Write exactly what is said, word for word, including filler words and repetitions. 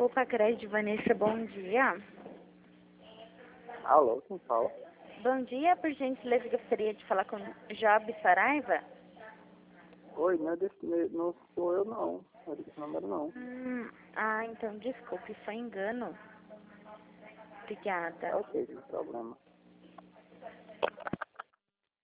Opa, crédito, Vanessa, bom dia. Alô, quem fala? Bom dia, por gentileza, gostaria de falar com Job Saraiva? Oi, não, é desse, não sou eu não, não é desse número não. Hum, ah, então desculpe, foi engano. Obrigada. Ok, sem problema.